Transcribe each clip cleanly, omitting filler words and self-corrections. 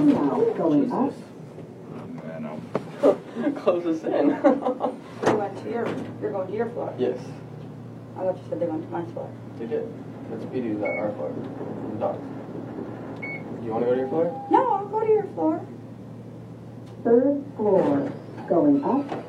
Now going up. I know. Close us in. They went to you're going to your floor. Yes, I thought you said they went to my floor. they did. That's Petey's at our floor. The dogs. You want to go to your floor? No, I'll go to your floor. Third floor. Going up.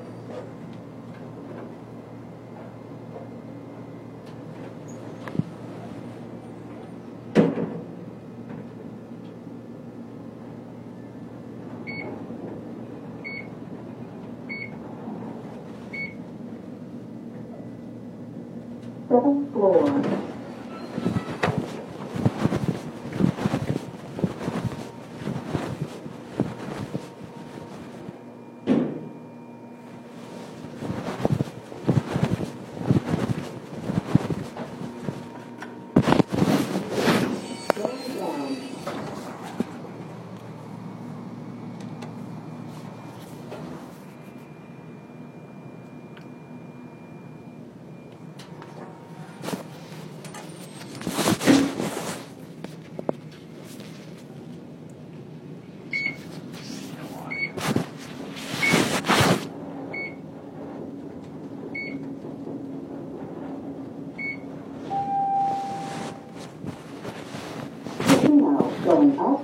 Seventh floor. Going down. Now going up.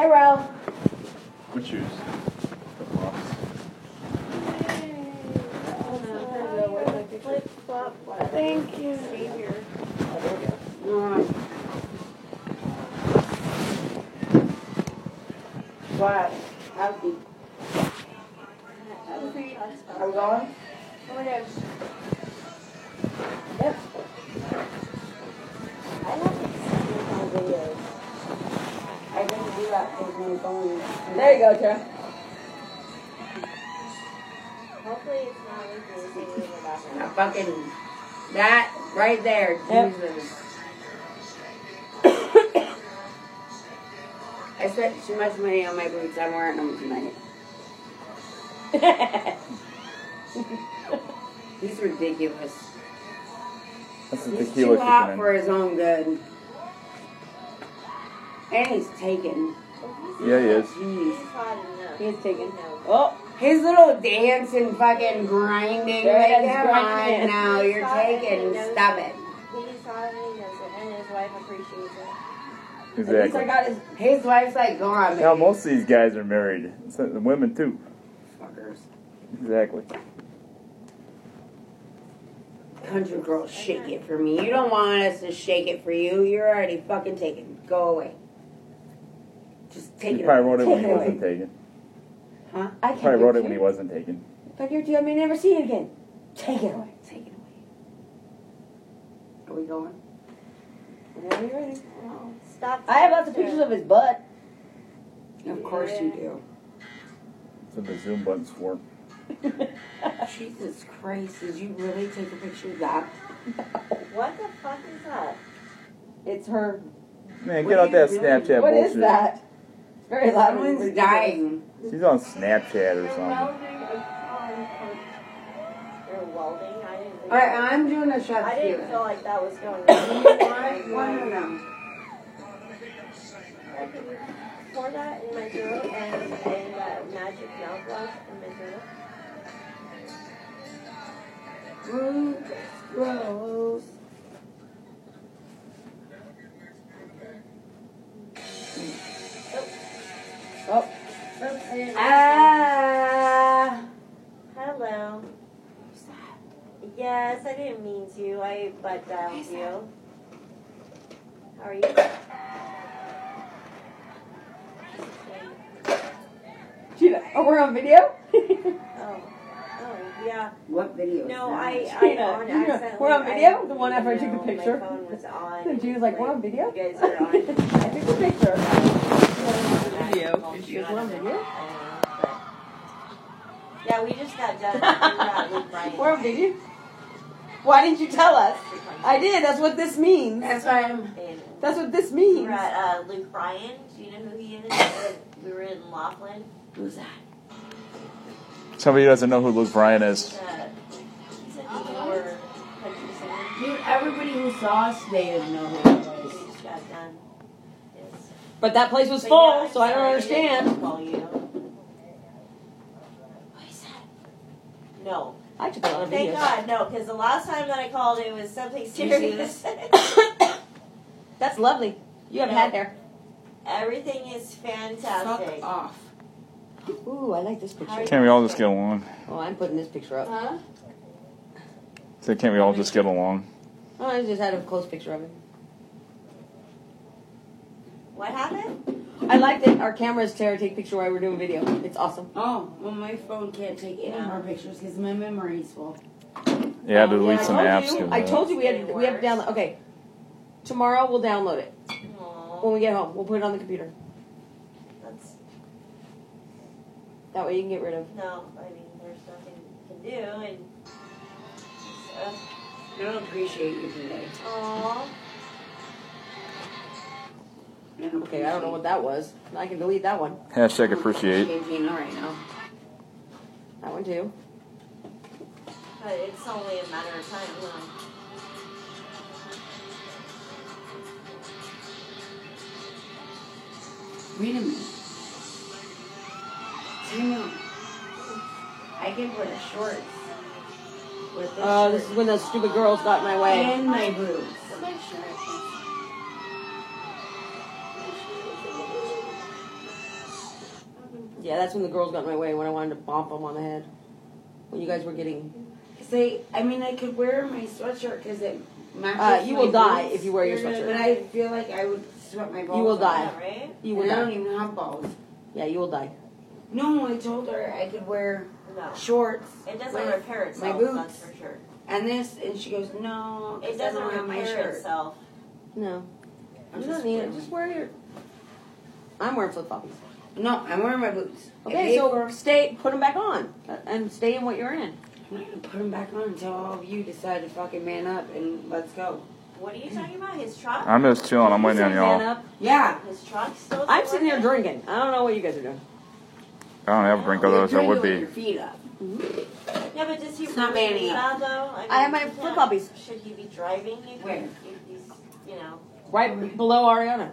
Hey, Ro. What shoes? Flip flop. Thank you. What? Healthy. Are we going? Oh my gosh. Yep. I love these videos. I didn't do that because my phone. There you go, Tara. Hopefully it's not with me singing in the background. Now fucking that right there, Yep. Jesus. I spent too much money on my boots. I'm wearing them tonight. He's ridiculous. That's the He's tequila too hot kicking for in. his own good. And he's taken. Yeah, he is. Jeez. He's hot enough. He's taken. No. Oh, his little dance and fucking grinding. There it Like, is, come grinding. on now, He's you're hot and he taken. knows Stop it. it. He's hot and he knows it, and his wife appreciates it. At least Exactly. I got his wife's like, go on, Now, baby. most of these guys are married. So, the women, too. Fuckers. Exactly. Country girls, shake it for me. You don't want us to shake it for you. You're already fucking taken. Go away. Just take He it probably away. wrote it when he Take wasn't away. taken. Huh? I can't Probably wrote get it when he you. wasn't taken. If I give it to you, I may never see it again. Take it away. Take it away. Are we going? Whenever you're ready. Oh. Stop. I have lots of pictures of his butt. Of course you do. That's what the zoom button's for. Jesus Christ, did you really take a picture of that? What the fuck is that? It's her. Man, What get are out you that doing? Snapchat What bullshit. is that? It's very loud. Someone's dying. She's on Snapchat or They're something. welding. They're welding. I didn't. Think Alright, I'm doing a shot I didn't here. feel like that was going on. One of them. I can pour that in my throat and magic mouthwash in my throat. Gross. Oh. Oops, I didn't Ah. Hello. Yes, I didn't mean to. I butt dialed you. How are you? Gina, oh, we're on video? Oh, yeah. What video? No, is that? I Gina, on Gina, accidentally. we're on video? The one after I took the know picture? My phone was on. And Gina's like, we're on video? You guys are on. I took the picture. Video. And she goes, we're on video? Yeah, we just got done. With Brian. We're on video? Why didn't you tell us? I did. That's what this means. That's why I'm. And That's what this we means. were at Luke Bryan. Do you know who he is? We were in Laughlin. Who's that? Somebody who doesn't know who Luke Bryan is. He's a newer country singer. Dude, everybody who saw us today would know who it We was. just got done. Yes. But that place was But full, yeah, so I don't sorry, didn't understand. call you. What is that? No. I took a lot of Thank videos. God, no, because the last time that I called, it was something serious. That's lovely. You have Yeah. had hair. Everything is fantastic. Fuck off. Ooh, I like this picture. Can't we all just get along? Oh, I'm putting this picture up. Huh? So can't we all just get along? Oh, I just had a close picture of it. What happened? I liked it. Our cameras, Tara, take picture while we're doing video. It's awesome. Oh, well, my phone can't take any more pictures because my memory's full. Yeah, delete I some told apps. you. 'cause, I told you we have to download. Okay. Tomorrow we'll download it. Aw, When we get home, we'll put it on the computer. that's, That way you can get rid of. no, I mean, there's nothing you can do, and, I don't appreciate you today. aw. Okay, I don't know what that was. I can delete that one. Hashtag appreciate. Gina right now. That one too. But it's only a matter of time, huh? Wait a minute. Time out. I can put a shorts with this Oh, shirt this is when those stupid girls got in my way. and my boobs. Yeah, that's when the girls got in my way, when I wanted to bump them on the head. When you guys were getting... I could wear my sweatshirt because it matches you my will die boots, if you wear your sweatshirt. But I feel like I would sweat my balls You will off. die. Yeah, right? You will And I don't die. even have balls. Yeah, you will die. No, I told her I could wear No. shorts. It doesn't with repair itself, my boots. that's for sure. And this, and she goes, no, 'cause It I doesn't don't have my repair shirt. itself. No. I'm You just don't need it. wearing- Just wear your... I'm wearing flip-floppies. No, I'm wearing my boots. I Okay, paid so for 'em. put them back on. And stay in what you're in. I'm not gonna put them back on until all of you decide to fucking man up and let's go. What are you talking about? His truck? I'm just chilling. I'm waiting on Say man y'all. up. Yeah. His truck still I'm sitting here working? drinking. I don't know what you guys are doing. I don't have a drink of those. I would With be. your feet up. Yeah, but does he It's not really manning do up. that, though? I have my he can't- flip-floppies. Should he be driving? Where? If he's, you know. Right below Ariana.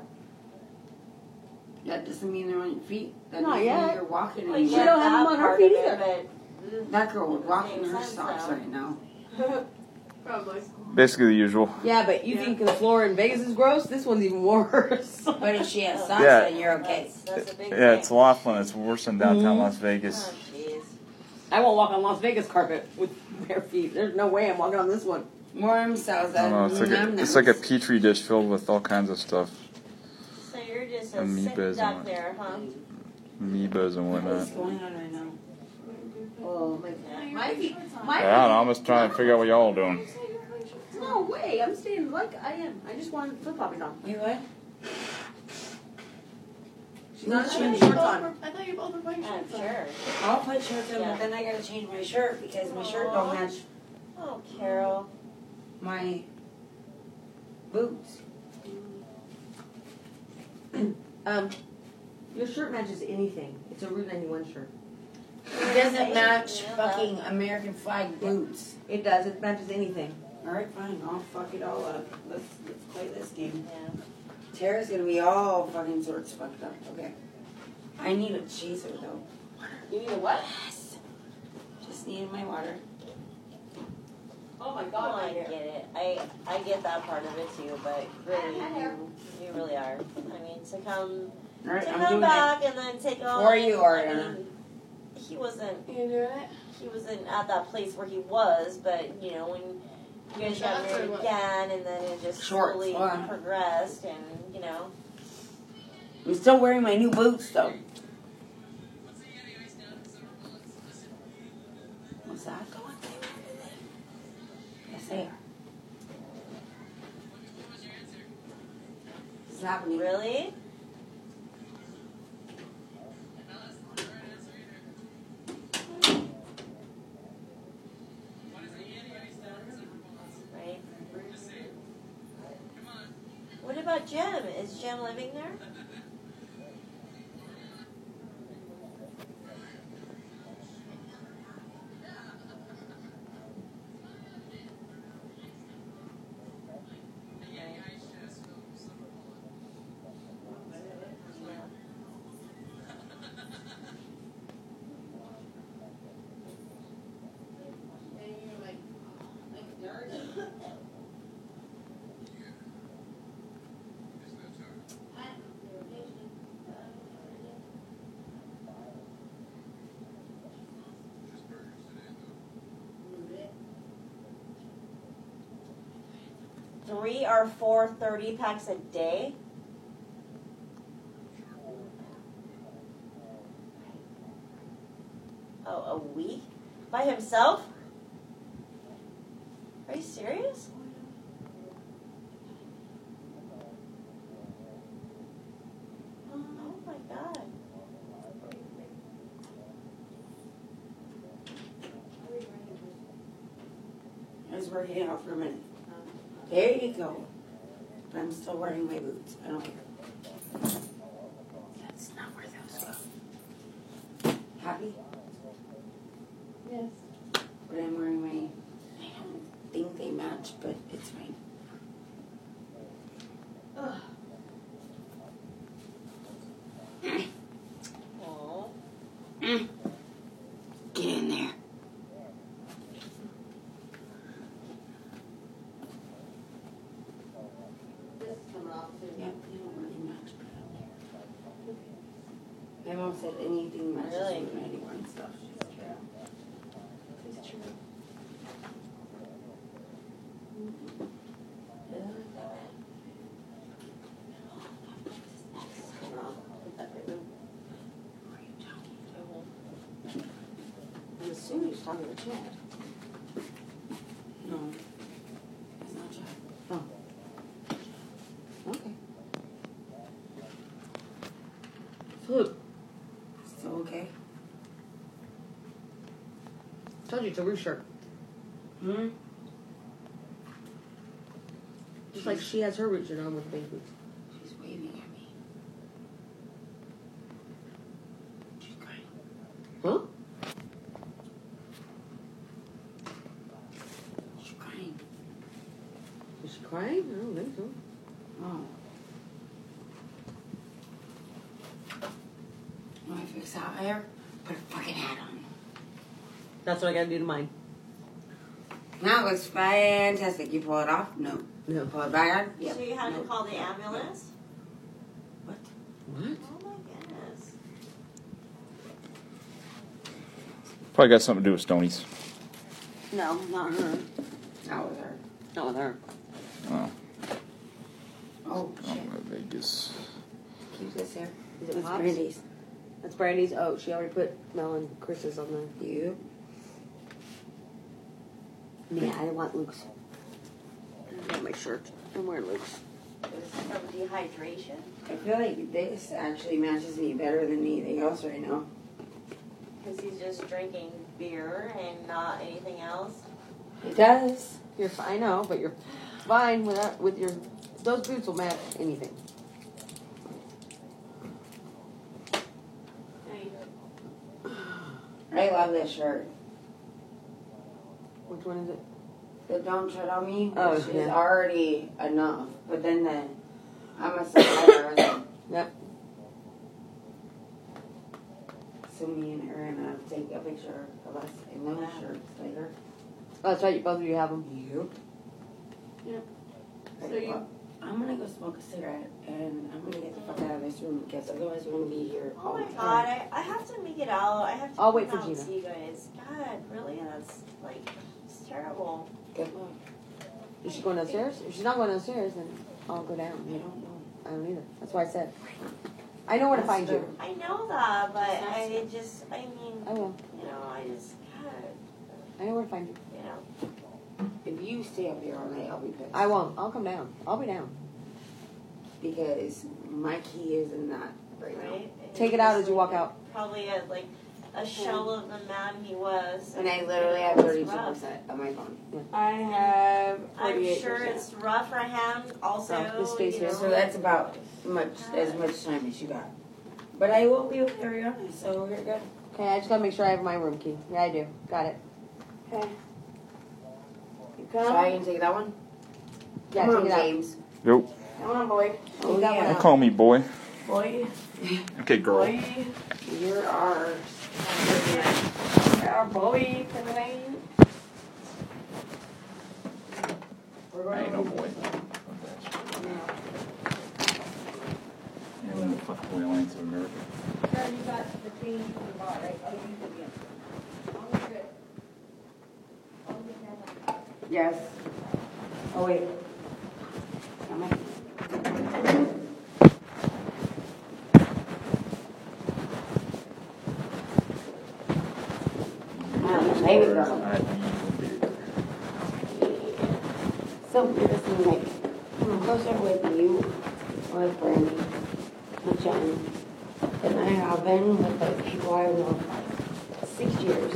That doesn't mean they're on your feet. That Not doesn't mean yet. you're walking Well, anymore. She don't have that them on her part feet of it, either. but- That girl would walk in Makes her sense, socks though. right now. Probably. Basically the usual. Yeah, but you think the floor in Vegas is gross? This one's even worse. But if she has socks, Yeah. then you're okay. That's a big Yeah, it's thing. Laughlin. It's worse than downtown Mhm. Las Vegas. Oh, jeez. I won't walk on Las Vegas carpet with bare feet. There's no way I'm walking on this one. Warm cells. I don't know. It's like a petri dish filled with all kinds of stuff, So you're just a Amoebas sick duck and- there, huh? amoebas and What whatnot. is going on right now? Oh, Yeah. my feet. I don't know. I'm just trying to figure out what y'all are doing. No way. I'm staying like I am. I just want flip-floppies on. Wait, what? She's not I changing thought shorts on. I thought you both were putting I'm shorts on. sure. I'll put shirts on, Yeah. but then I gotta change my shirt because my shirt don't match Oh, Carol. my boots. Your shirt matches anything. It's a Route 91 shirt. It doesn't match fucking American flag boots. It does. It matches anything. Alright, fine. I'll fuck it all up. Let's play this game. Yeah. Tara's gonna be all fucking sorts fucked up. Okay. I need a chaser though. You need a what? Yes. Just needed my water. Oh my Oh, I get it. I get that part of it too, but really, you really are. I mean, to come Alright, to I'm come doing back and then take on. For you, I Ariana. mean, he wasn't. You doing it? He wasn't at that place where he was, but you know when you guys got Shots or married what? again, and then it just Shorts, slowly hold on. progressed, and you know. I'm still wearing my new boots though. What's that? Yes, they are. What's happening? Really? Right. What about Jem? Is Jem living there? Three or four 30-packs a day? Oh, a week? By himself? Are you serious? Oh my god. I was working it out for a minute. There you go. But I'm still wearing my boots. I don't care. That's not where those go. Happy? Yes. But I'm wearing my. I don't think they match, but it's fine. Oh. Get in there. Yep, they don't really match, but I don't care. My mom said anything matches Really? with anyone stuff. It's true. I'm assuming she's talking to Chad. No. It's not Chad. Oh. Okay. Flip. So okay. Told you it's a roof shirt. Hmm? Just like she has her root shirt on with the big boots. She's waving at me. She's crying. Huh? She's crying. Is she crying? I don't think so. Oh. Want to fix that hair? Put a fucking hat on. That's what I gotta do to mine. Now it looks fantastic. You pull it off? No. No. Pull it back on? Yep. So you had to Nope. call the ambulance? What? What? Oh my goodness. Probably got something to do with Stonies. No, not her. That was her. Not with her. Oh, Oh, shit. Vegas. Keep this here. Is it It's Pops? Brandy's. That's Brandy's. Oh, she already put Mel and Chris's on there. You? Yeah, I want Luke's. I got my shirt. I'm wearing Luke's. Is this from dehydration? I feel like this actually matches me better than anything else right now. Because he's just drinking beer and not anything else? It does. You're fine, I know, but you're fine with your. Those boots will match anything. I love this shirt. Which one is it? The Don't Tread on Me, Oh, which is yeah. already enough. But then I'm a survivor. Yep. So me and her are gonna take a picture of us in those shirts later. Oh, that's right. You both of you have them. Yep. Yep. So So you- I'm gonna go smoke a cigarette and I'm gonna get the fuck out of this room because otherwise we're gonna be here Oh all my the god, time. I have to make it out. I have to I'll come wait for out and Gina. see you guys. God, really? That's like, it's terrible. Good luck. Is she going downstairs? If she's not going downstairs, then I'll go down. I don't know. I don't either. That's why I said. I know where to find you. I know that, but I mean, I will. you know, I just, God, I know where to find you. you know. If you stay up here all night, I'll be pissed. I won't. I'll come down. I'll be down. Because my key is in that right now. Right? And Take he's it out just as you walk out. Probably a shell of the man he was. And I literally have It's 32% rough. of my phone. I have. I'm sure it's rough for him also. Oh, this space you here. know. So that's about as much time as you got. But I will be with Ariana, so we're good. Okay, I just gotta make sure I have my room key. Yeah, I do. Got it. Okay. You So I can take that one? Yeah, Come take on, it out. James. Yo, Come on, boy. Oh, that one yeah. out. call me boy. Boy. Okay, girl. You're ours. Our boy for the night. We're I ain't no going boy. Yeah, I'm the fucking boy Alliance of America. You got the change from the bar, right? Oh, you did, yeah. Yes. Oh, wait. Am I? There we go. So weird to see, like, I'm closer with you, with Brandy, with Jen, than I have been with the people I've known for 6 years.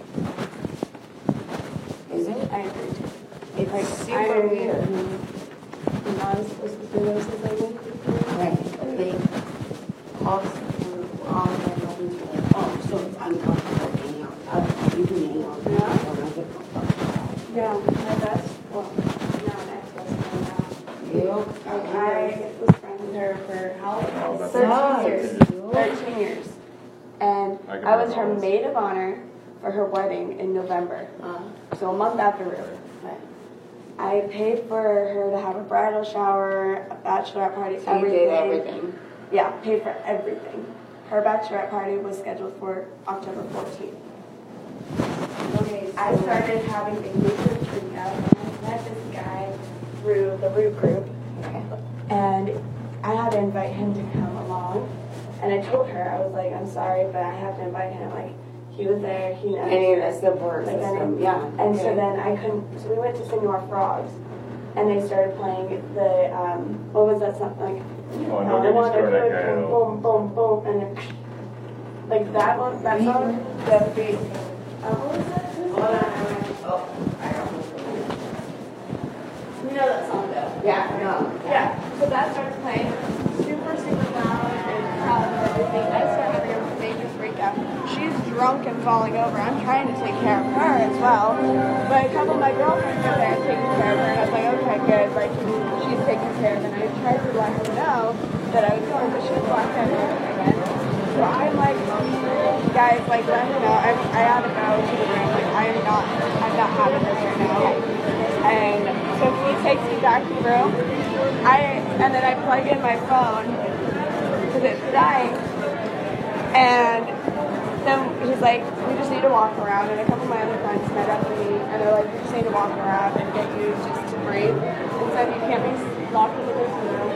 Is it? I heard. It's like super weird. I'm not supposed to do those as I went through. Right. They all their buildings were like, oh, so it's uncomfortable hanging out. You can hang out. Yeah. I don't get fucked up. Yeah, my best, well, now an ex-husband now. You? I was friends with her for how long? that's 13 years. You? 13 years. And I can I was remember her all this. maid of honor for her wedding in November. So a month after we were. Right. I paid for her to have a bridal shower, a bachelorette party, So you did everything. Yeah, paid for everything. her bachelorette party was scheduled for October 14th. Okay, I started having a major freak out when I met this guy through the Root group, and I had to invite him to come along. And I told her, I was like, I'm sorry, but I have to invite him. Like, he was there, he knows. Any of the support Like, system, yeah. And so then I couldn't, so we went to Senor Frogs, and they started playing the, what was that song, like, Oh, I don't get me wanna started do on it, that guy at all. boom, boom, boom, and then, like that one, that song, that beat, what was that? Hold on, I don't know. You know that song though? Yeah, no. Yeah, so that starts playing super, super loud and loud and everything. I start having a major freak out. She's drunk and falling over. I'm trying to take care of her as well. But a couple of my girlfriends are there taking care of her, and I was like, okay, good. Like, she's taking care of her. And I tried to let her know that I was going, but she was locked out again. So I'm like, guys, like, let her know. I had to go to the room. Like, I'm not having this right now. And so he takes me back to the room. And then I plug in my phone because it's dying. And then he's like, we just need to walk around. And a couple of my other friends met up with me, and they're like, we just need to walk around and get you just to breathe. And so you can't be locked into this room.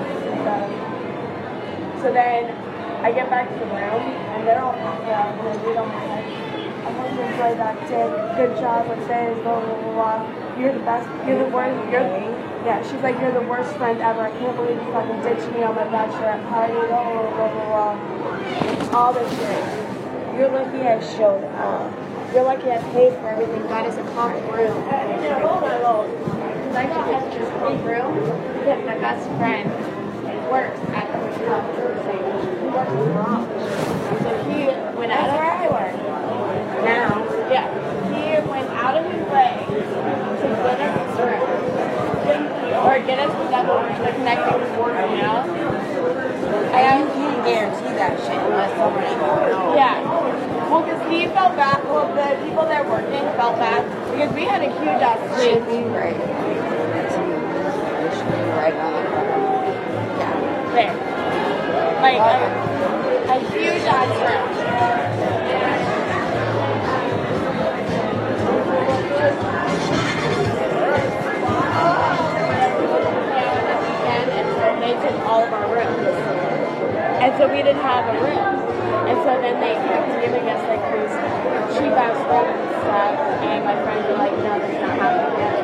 So then I get back to the room, and they're all knocked out, and they read on my head. I'm going to enjoy that day. Good job with this, blah, blah, blah, blah. You're the best. You're the worst. Yeah, she's like, you're the worst friend ever. I can't believe you fucking ditched me on my bachelorette party, blah, blah, blah, blah, blah. All this shit. You're lucky I showed up. You're lucky I paid for everything. Got us a comp room. Hold on. Because I got us this comp room because my best friend works at the hotel. He works in the garage. So he went out of where I work. Now, yeah, he went out of his way to get us this room. Or get us the connecting cord, you know? You can't guarantee that shit unless somebody knows. Yeah. Well, because he felt bad. Well, the people that were working felt bad because we had a huge ass Should room. be right. It should be right on the Yeah. There. Like a huge ass room. They took all of our rooms. And so we didn't have a room. And so then they kept giving us like these cheap ass rooms and stuff. And my friends were like, no, that's not happening.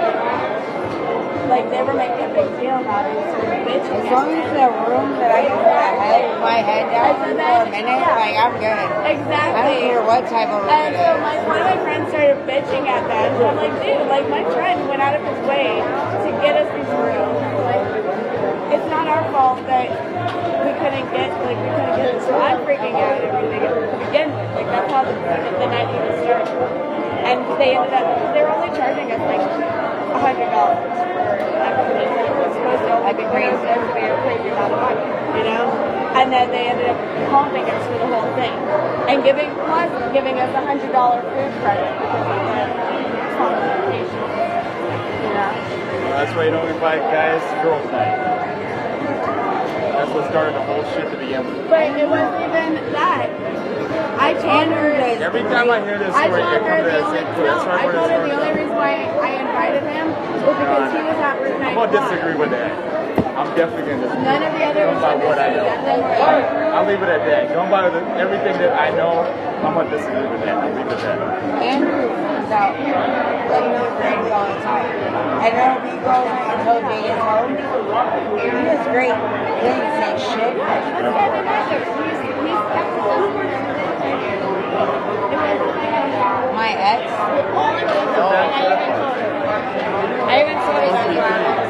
Like they were making a big deal about it. So we were bitching. As long as the room that I can put my head down for a minute, like I'm good. Exactly. I don't care what type of room And it so is. one of my friends started bitching at them. And I'm like, dude, like my friend went out of his way to get us these rooms. Like, it's not our fault that we couldn't get it. So I'm freaking out and everything to begin with. Like that's how the night even started. And they ended up, they were only charging us like $100 for everything. It was supposed to only be crazy amount of money, you know? And then they ended up comping us for the whole thing. And giving us a $100 food credit because of the compensation. You know? That's why you don't invite guys to girls' night. That's what started the whole shit to begin with. But it wasn't even that. I told her. Every time I hear this I story, told it her comes to the that only same clue. That's I where told it her the only starts. reason why I invited him was because he was at Route 91. I'm gonna disagree with that. I'm definitely gonna disagree. None of the other Going by what I know. I'll leave it at that. Going by everything that I know, I'm gonna disagree with that. I'll leave it at that. Andrew comes out, like no friends all the time. And then we go until Jay gets home. He was great. He didn't say shit. My ex, I even told her that.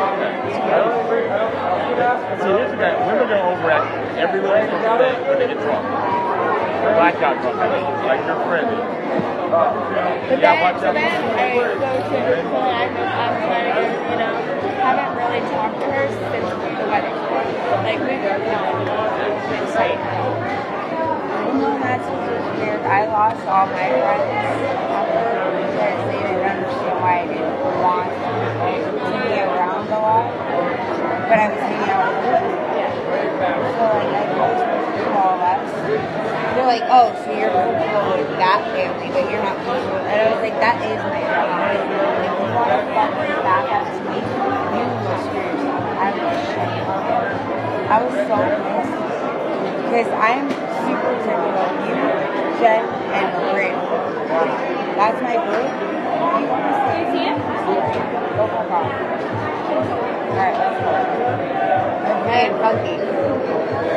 See, here's the guy. Women are overact every little thing when they get drunk. Blackout drunk, I mean, like your friend. But then I go to I'm trying to, you know, haven't really talked to her since the wedding. Like we were been straight. you know, that's just weird. I lost all my friends after because they didn't understand why I didn't want to be around a lot. But I was hanging out with them. So like I go to school oh, so you're comfortable with that family, but you're not comfortable. And I was like, that is my family. Like, you want to fuck back up to me, you will screw yourself. I was shut up. I was so pissed. Because I'm super protective of you, Jen, and Bryn. That's my group. You want to see it? Go fuck off. Alright, let's go. We're playing funky.